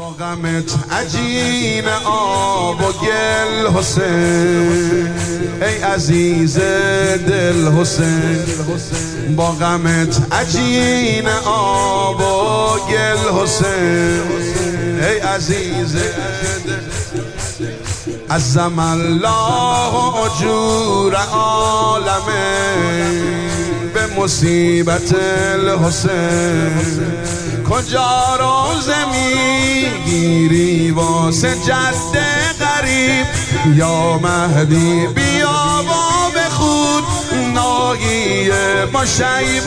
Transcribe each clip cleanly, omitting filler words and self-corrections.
با غمت عجین آب و گل حسین، ای عزیز دل حسین. با غمت عجین آب و گل حسین، ای عزیز دل. عظم الله اجور عالمه به مصیبت الحسین. کجا روزه میگیری واسه جد غریب؟ یا مهدی بیا و بخون ناهیه با شیب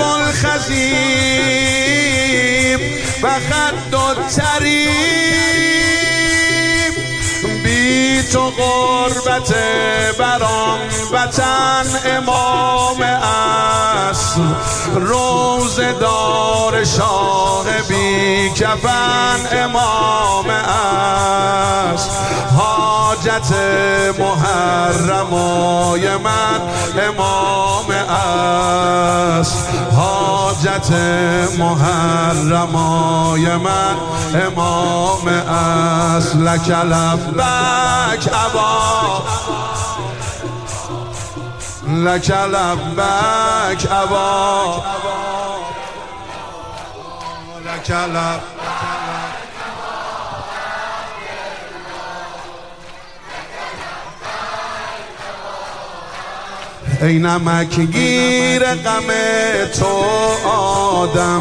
الخزیب و خد و تریب. بی تو غربت برام وطن امام اصل، روزه دار شاه بی کفن امام اصل. حاجت محرمای من امام اصل، حاجت محرمای من امام اصل. لک لبک ابا، لک لبک ابا، لک لبک. ای نمک گیر غم تو آدم،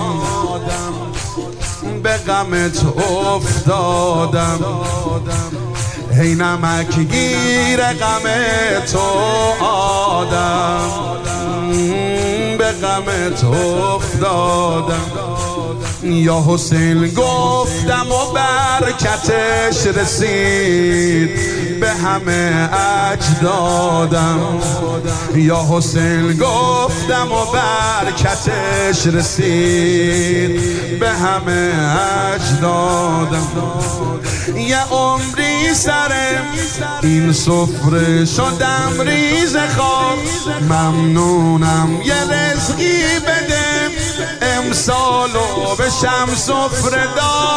به غمت افتادم. ای نمک گیر غم تو آدم، به غمت افتادم. یا حسین گفتم و برکتش رسید به همه اجدادم. یا حسین گفتم و برکتش رسید به همه اجدادم. یه عمری سر این سفره شدم ریز خاک، ممنونم یه رزقی بده امسالو بشم سفره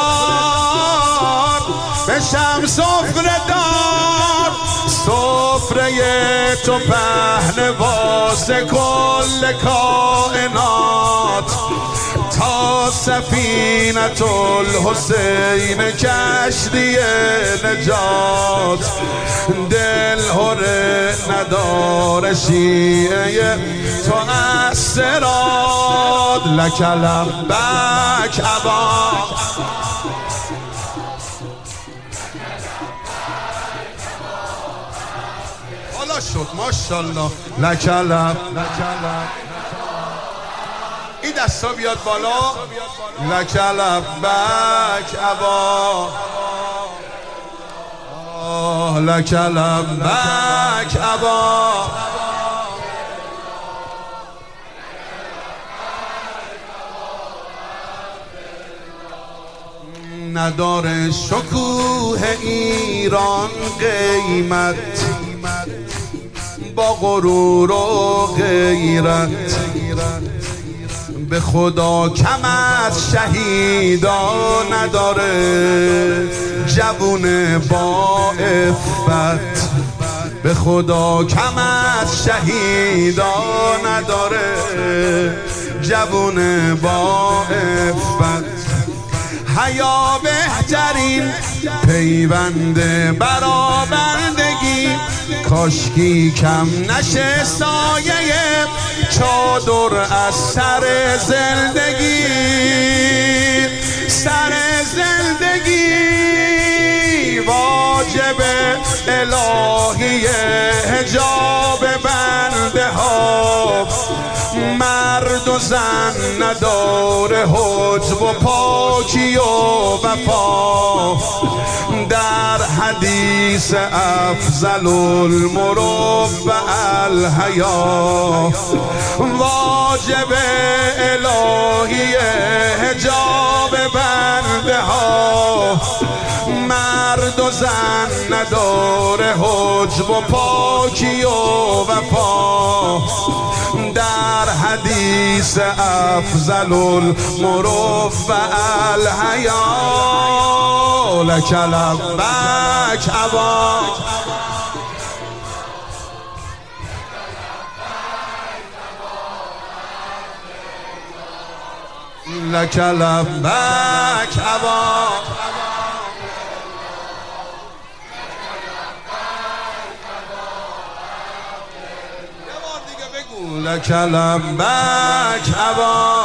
دار، بشم سفره دار. سفره تو پهن واسه کل کائنات، تا سفینة الحسین کشتی نجات. دل هره نداره شیعه تو اسراد. لک لبک ابا، حالا شد ماشالله. لک لبک، این دستا بیاد بالا. لک لبک ابا، لک لبک ابا. نداره شکوه ایران قیمت با غرور و غیرت. به خدا کم از شهیدا نداره جوون با عفت. به خدا کم از شهیدا نداره جوون با عفت. حیا بهترین پیونده برآوردگی، کاشکی کم نشه سایه چادر از سر زندگی. سر زندگی واجب الهی حجاب بنده ها. مرد و زن نداره حجب و پاکی و وفا. در حدیث افضل المربع الحیا، واجب الهی حجاب بنده ها. مرد و زن نداره حجب و پاکی و وفا. در حدیث افضل المربع الحیا. لک لبک ابا لک لبک ابا لک لبک ابا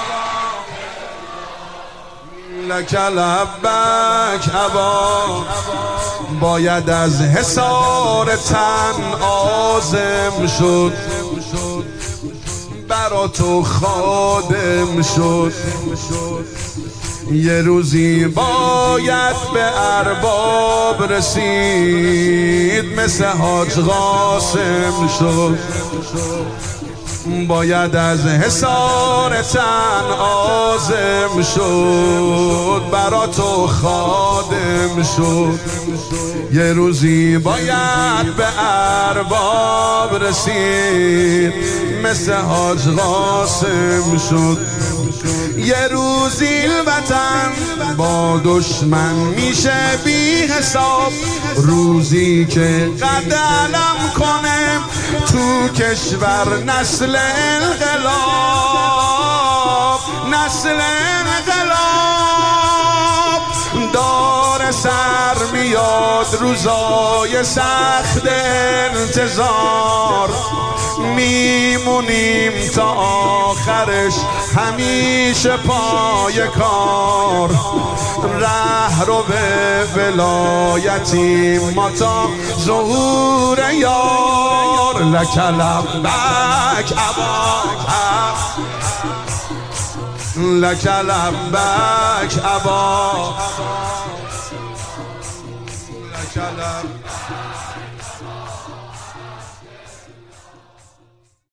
لک لبک ابا باید از حصار تن عازم شد برا تو خادم شد یه روزی باید به ارباب رسید مثل حاج قاسم شد باید از حصار تن عازم شد برا تو خادم شد یه روزی باید به ارباب رسید مثل حاج قاسم شد یه روزی الوطن با دشمن میشه بی حساب روزی که قد علم کنه تو کشور نسل انقلاب نسل انقلاب دار سر میاد روزای سخت انتظار میمونیم تا آخرش همیشه پای کار ره رو به ولایتیم ما تا ظهور یار لک لبک ابا لک لبک ابا لک لبک